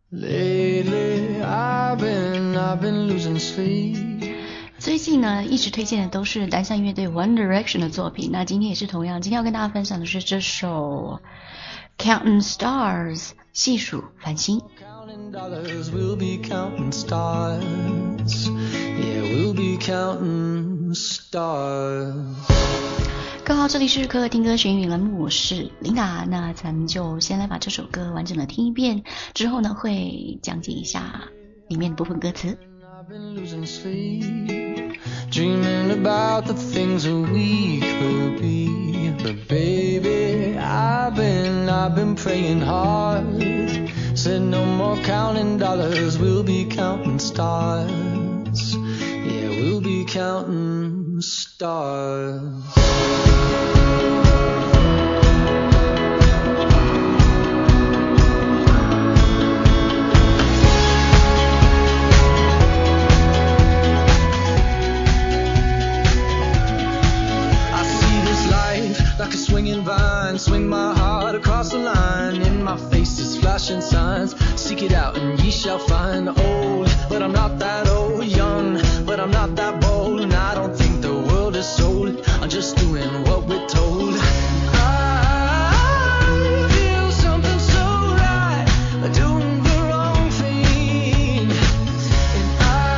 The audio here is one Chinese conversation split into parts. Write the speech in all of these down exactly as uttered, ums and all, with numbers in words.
Lately I've been, I've been losing sleep。 最近呢，一直推荐的都是单向乐队 One Direction 的作品。那今天也是同样，今天要跟大家分享的是这首 Counting Stars 细数繁星。 Counting dollars, we'll be counting stars. Yeah, we'll be counting stars. 各位好，这里是可可听歌学英语栏目，我是琳达。那咱们就先来把这首歌完整的听一遍，之后呢会讲解一下里面的部分歌词。 I've been losing sleep, dreaming about the things that we could be. But baby, I've been, I've been praying hard. Said no more counting dollars, we'll be counting stars. Yeah, we'll be counting stars. Like a swinging vine, swing my heart across the line. In my face is flashing signs. Seek it out and ye shall find. Old, but I'm not that old. Young, but I'm not that bold. And I don't think the world is sold. I'm just doing what we're told. I feel something so right, doing the wrong thing. And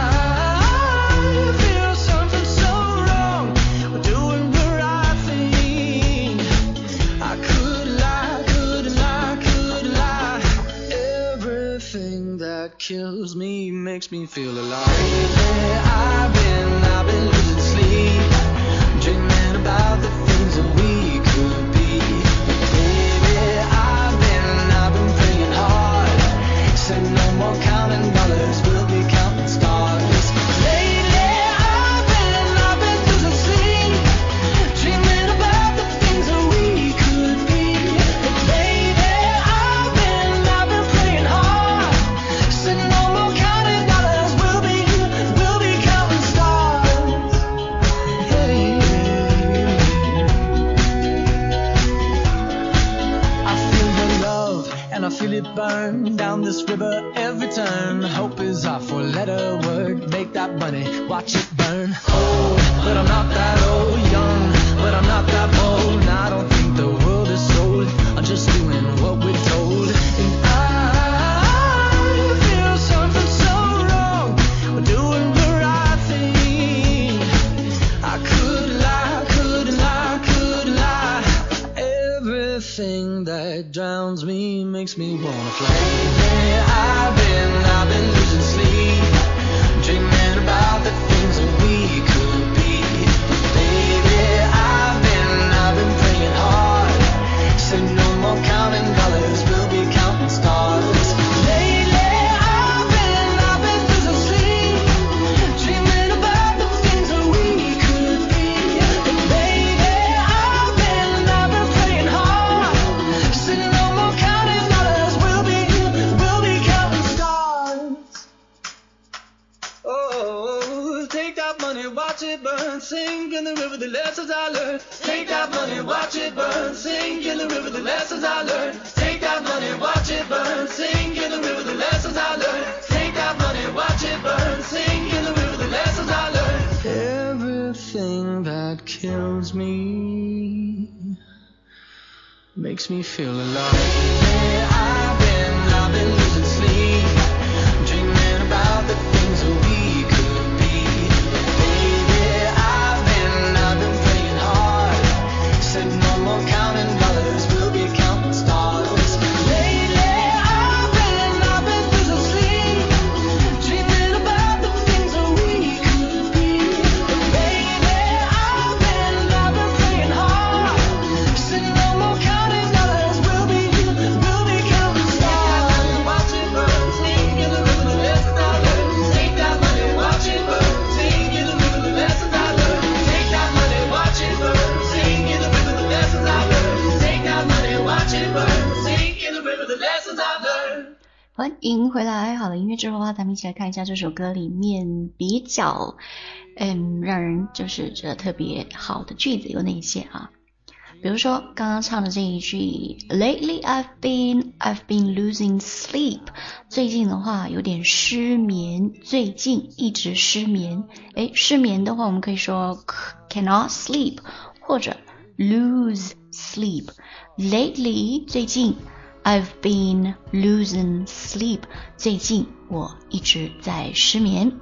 I feel something so wrong, doing the right thing. I could lie, could lie, could lie. Everything that kills me makes me feel alive. Lately I've been, I've been losing sleep, dreaming about the things that we could be. Baby, I've been, I've been praying hard. Said no more counting dollars, we'll be counting stars. Lately I've been, I've been losing sleep, dreaming about the things that we could be. Baby, I've been, I've been praying hard. Said no more counting dollars, we'll be, we'll be counting stars. Hey. I feel your love and I feel it burn down this river every turn. Hope is our four-letter word. Make that money, watch it burn. Old, but I'm not that old. Young, but I'm not that bold. And I don't think the world is sold. I'm just doing what we're told. And I feel something so wrong, we're doing the right thing. I could lie, could lie, could lie. Everything that drowns me makes me wanna fly. Lately I've been, I've been losing sleep, dreaming about the things that we could be. Baby, I've been, I've been praying hard. Said no more counting dollars, we'll be counting stars. Lately I've been, I've been losing sleep, dreaming about the things that we could be. Baby, I've been, I've been praying hard. Said no more counting dollars, we'll be, we'll be counting stars. Oh, take that money, watch it burn, sink in the river, the lessons I learned. Take that money, watch it burn, sink in the river, the lessons I learned. Take that money, watch it burn, sink in the river, the lessons I learned. Take that money, watch it burn, sink in the river, the lessons I learned. Everything that kills me makes me feel alive. Lately I've been, I've been losing sleep, dreaming about the things that we could be. Baby, I've been, I've been praying hard. Said no more counting dollars, we'll be counting stars. Lately I've been, I've been losing sleep, dreaming about the things that we could be. Baby, I've been, I've been praying hard. Said no more counting dollars, we'll be, we'll be counting stars. Watch it burn, sink in the river, the lessons I learned. Take that money, watch it burn, sink in the river, the lessons I learned. Take that money, watch it burn, sink in the river, the lessons I learned. Take that money, watch it burn, sink in the river, the lessons I learned. 欢迎回来。好了，音乐之后啊，咱们一起来看一下这首歌里面比较嗯让人就是觉得特别好的句子有哪些啊。 比如说刚刚唱的这一句 Lately I've been I've been losing sleep， 最近的话有点失眠，最近一直失眠。诶，失眠的话我们可以说 cannot sleep 或者 lose sleep。 Lately 最近 I've been losing sleep， 最近我一直在失眠。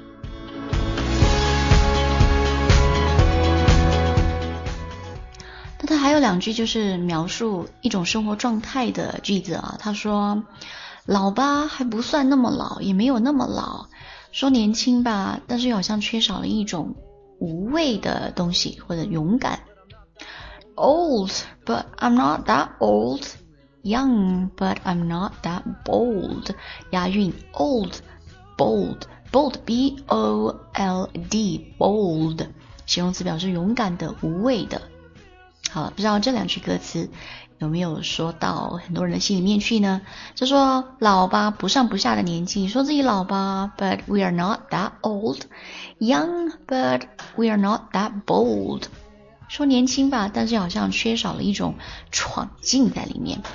那他还有两句就是描述一种生活状态的句子啊。他说老吧还不算那么老，也没有那么老，说年轻吧，但是又好像缺少了一种无畏的东西或者勇敢。 Old but I'm not that old， Young but I'm not that bold， 押韵 Old bold bold B O L D bold， 形容词表示勇敢的无畏的。好，不知道这两句歌词有没有说到很多人的心里面去呢？就说老吧不上不下的年纪，说自己老吧 but we are not that old， Young but we are not that bold， 说年轻吧，但是好像缺少了一种闯劲在里面。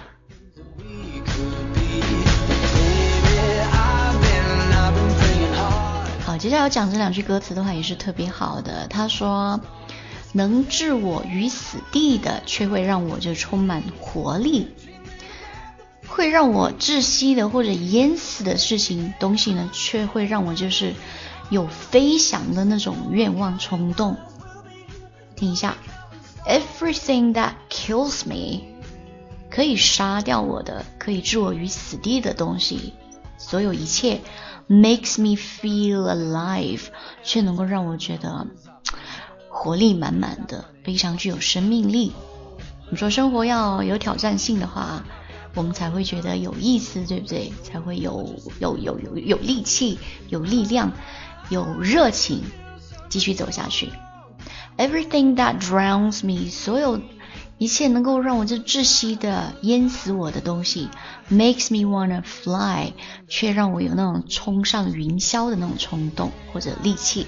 好，接下来要讲这两句歌词的话也是特别好的。他说能置我于死地的，却会让我就充满活力；会让我窒息的或者淹死的事情东西呢，却会让我就是有飞翔的那种愿望冲动。听一下 Everything that kills me， 可以杀掉我的，可以置我于死地的东西，所有一切 makes me feel alive， 却能够让我觉得活力满满的，非常具有生命力。你说生活要有挑战性的话，我们才会觉得有意思，对不对？才会有有有有有力气，有力量，有热情，继续走下去。Everything that drowns me， 所有一切能够让我就窒息的淹死我的东西 makes me wanna fly， 却让我有那种冲上云霄的那种冲动或者力气。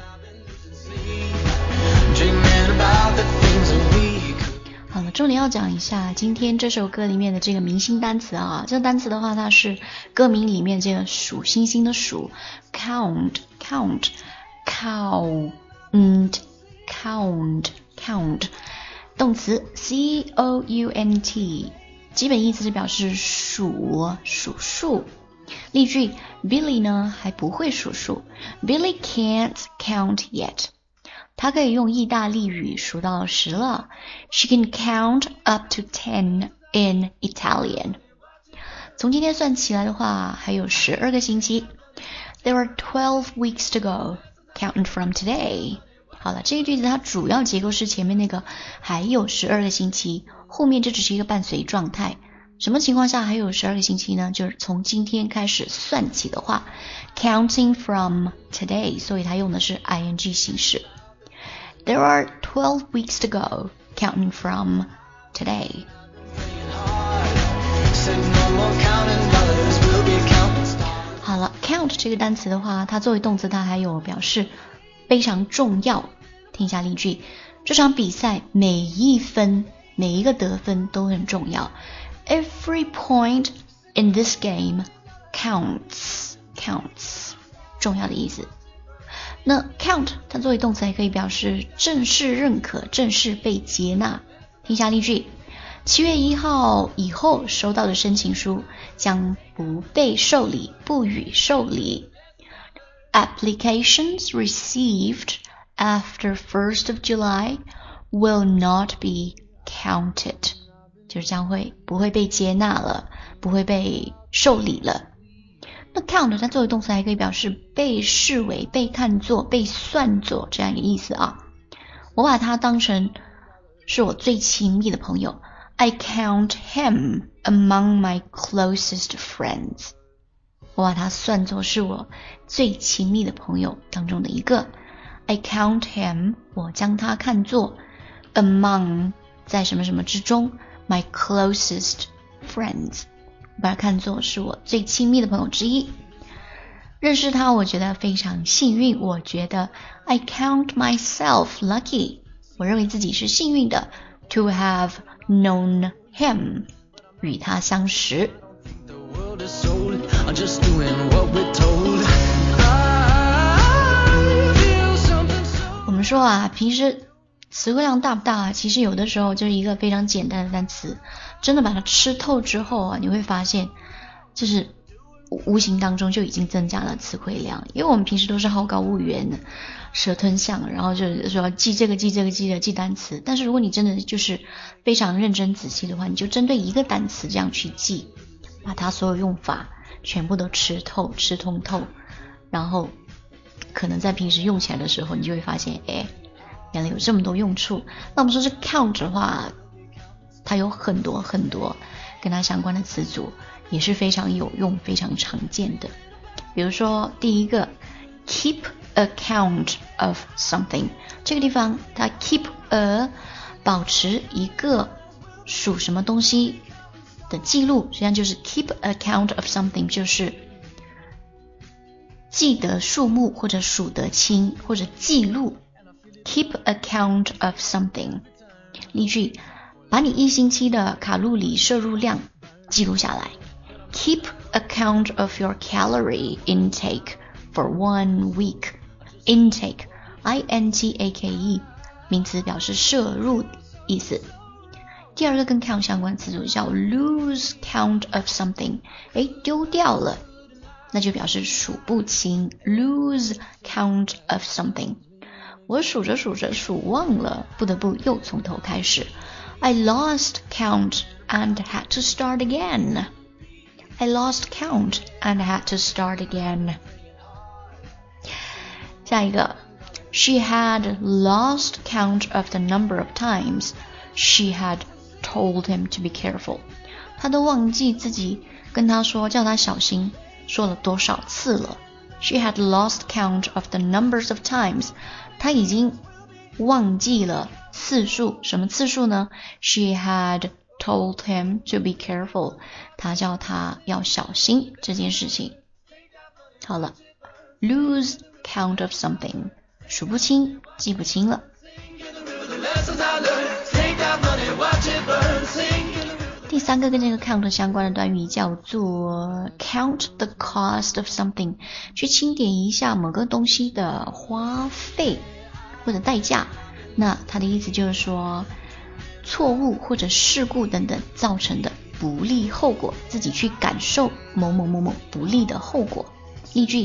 好了，重点要讲一下今天这首歌里面的这个明星单词啊。这个单词的话，它是歌名里面这个数星星的数 count count count count count 动词 C O U N T， 基本意思是表示数数数。例句 Billy 呢还不会数数， Billy can't count yet，她可以用意大利语数到十了。She can count up to ten in Italian。 从今天算起来的话，还有十二个星期。There are twelve weeks to go, counting from today。 好了，这个句子它主要结构是前面那个还有十二个星期，后面这只是一个伴随状态。什么情况下还有十二个星期呢？就是从今天开始算起的话 counting from today， 所以它用的是 ing 形式。There are twelve weeks to go, counting from today. 好了 count 这个单词的话，它作为动词它还有表示非常重要。听一下例句，这场比赛每一分每一个得分都很重要。Every point in this game counts counts 重要的意思。那 count 它作为动词还可以表示正式认可，正式被接纳。听下例句，七月一号以后收到的申请书将不被受理，不予受理。Applications received after first of July will not be counted， 就是将会不会被接纳了，不会被受理了。那 count 它作为动词还可以表示被视为、被看作、被算作这样一个意思啊。我把它当成是我最亲密的朋友 I count him among my closest friends。 我把它算作是我最亲密的朋友当中的一个 I count him， 我将他看作 among 在什么什么之中 my closest friends，把它看作是我最亲密的朋友之一。认识他我觉得非常幸运，我觉得 I count myself lucky， 我认为自己是幸运的 to have known him 与他相识。我们说啊，平时词汇量大不大，其实有的时候就是一个非常简单的单词，真的把它吃透之后啊，你会发现就是无形当中就已经增加了词汇量。因为我们平时都是好高骛远的，蛇吞象，然后就是说记这个记这个记的记单词，但是如果你真的就是非常认真仔细的话，你就针对一个单词这样去记，把它所有用法全部都吃透吃通透，然后可能在平时用起来的时候，你就会发现哎，原来有这么多用处。那我们说是 count 的话，它有很多很多跟它相关的词组，也是非常有用非常常见的。比如说第一个 keep account of something， 这个地方它 keep a 保持一个属什么东西的记录，实际上就是 keep account of something 就是记得数目或者数得清或者记录。Keep account of something。 例句，把你一星期的卡路里摄入量记录下来。 Keep account of your calorie intake for one week。 Intake I N T A K E 名词，表示摄入意思。第二个跟 count 相关词组叫 lose count of something， 诶，丢掉了，那就表示数不清。 Lose count of something，我数着数着数忘了，不得不又从头开始。 I lost count and had to start again。 I lost count and had to start again。 下一个 She had lost count of the number of times she had told him to be careful。 她都忘记自己跟他说叫他小心说了多少次了。 She had lost count of the numbers of times，他已经忘记了次数，什么次数呢？ She had told him to be careful， 他叫他要小心这件事情。好了 lose count of something， 数不清记不清了。第三个跟这个 count 相关的短语叫做 count the cost of something， 去清点一下某个东西的花费或者代价。那它的意思就是说错误或者事故等等造成的不利后果，自己去感受某某某某不利的后果。例句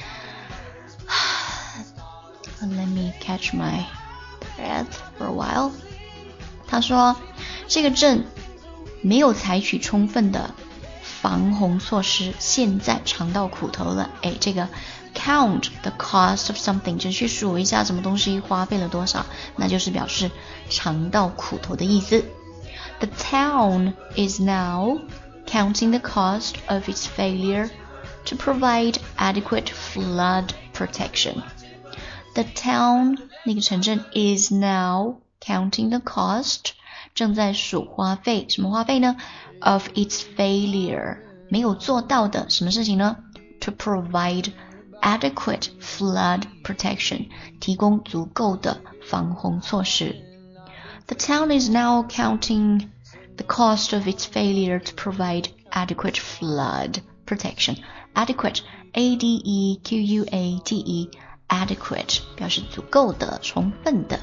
Let me catch my breath for a while。 他说这个镇没有采取充分的防洪措施，现在尝到苦头了。诶，这个 count the cost of something 就去数一下什么东西花费了多少，那就是表示尝到苦头的意思。 The town is now counting the cost of its failure to provide adequate flood protection。 The town 那个城镇 is now counting the cost，正在数花费，什么花费呢？ Of its failure， 没有做到的什么事情呢？ To provide adequate flood protection， 提供足够的防洪措施。 The town is now counting the cost of its failure to provide adequate flood protection。 Adequate A D E Q U A T E Adequate 表示足够的，充分的。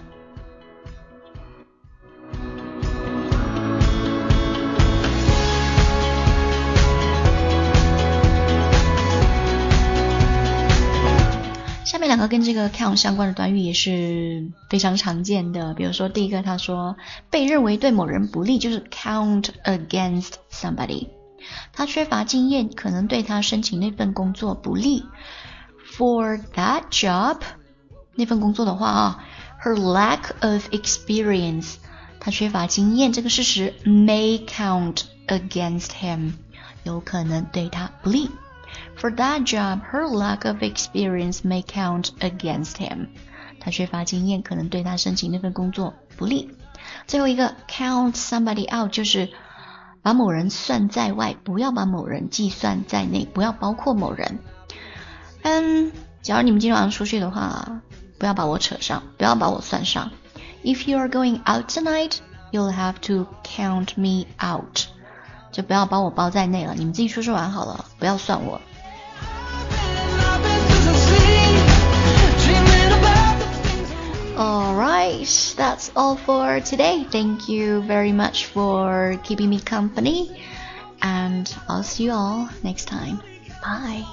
下面两个跟这个 count 相关的短语也是非常常见的。比如说第一个他说被认为对某人不利，就是 count against somebody， 他缺乏经验，可能对他申请那份工作不利。 For that job， 那份工作的话啊 her lack of experience， 他缺乏经验这个事实 may count against him， 有可能对他不利。For that job, her lack of experience may count against him。 他缺乏经验，可能对他申请那份工作不利。最后一个 count somebody out， 就是把某人算在外，不要把某人计算在内，不要包括某人。嗯，假如你们今天晚上出去的话，不要把我扯上，不要把我算上。If you are going out tonight, You'll have to count me out. 就不要把我包在内了，你们自己出去玩好了，不要算我。Alright, that's all for today. Thank you very much for keeping me company. And I'll see you all next time. Bye.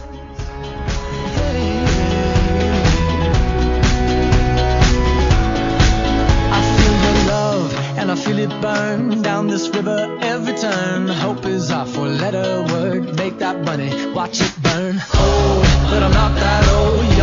And I feel it burn down this river every turn. Hope is our four-letter word. Make that money, watch it burn. Old, but I'm not that old.